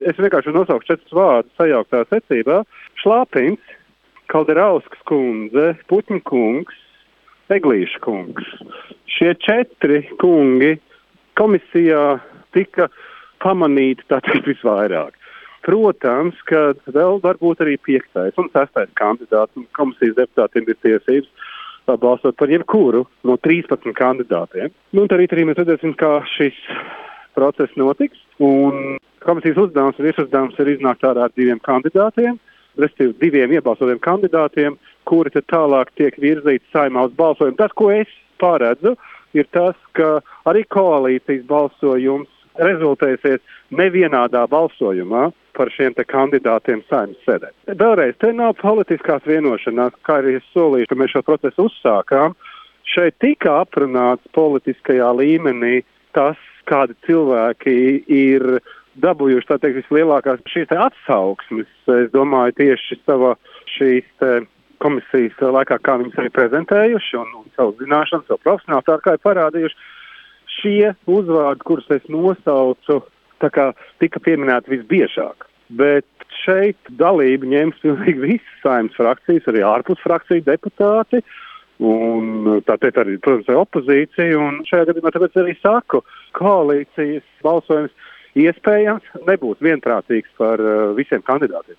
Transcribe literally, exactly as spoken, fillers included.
Es vienkārši nosaukšu četrus vārdus sajauktā secībā. Šlapins, Kalderauskas kundze, Puķņa kungs, Eglīša kungs. Šie četri kungi komisijā tika pamanīti tā teikt visvairāk. Protams, ka vēl varbūt arī piektais un sestais kandidāts, un komisijas deputātiem ir tiesības balsot par jebkuru no trīspadsmit kandidātiem. Nu, un arī arī mēs redzēsim, kā šis process notiks. Un komisijas uzdevums un visuzdevums ir iznākt ārā ar diviem kandidātiem, respektīvi diviem iebalsotiem kandidātiem, kuri tad tālāk tiek virzīti Saeimā uz balsojumu. Tas, ko es paredzu, ir tas, ka arī koalīcijas balsojums rezultēsies nevienādā balsojumā par šiem te kandidātiem Saeimas sēdē. Vēlreiz, te nav politiskās vienošanās, kā arī es solīju, ka mēs šo procesu uzsākām. Šeit tika aprunāts politiskajā līmenī tas, kādi cilvēki ir dabūjuši, tā teikt, vislielākās šīs te atsauksmes. Es domāju, tieši savā šīs te komisijas laikā, kā viņas arī prezentējuši un, un savu zināšanu, savu profesionālitāti, kā ir parādījuši. Šie uzvārdi, kurus es nosaucu, tā kā tika pieminēti visbiežāk. Bet šeit dalību ņems pilnīgi visas Saeimas frakcijas, arī ārpus frakciju deputāti, un tātad arī, protams, opozīcija, un šajā gadījumā tāpēc arī saku, koalīcijas balsojums iespējams nebūs vienprātīgs par uh, visiem kandidātiem.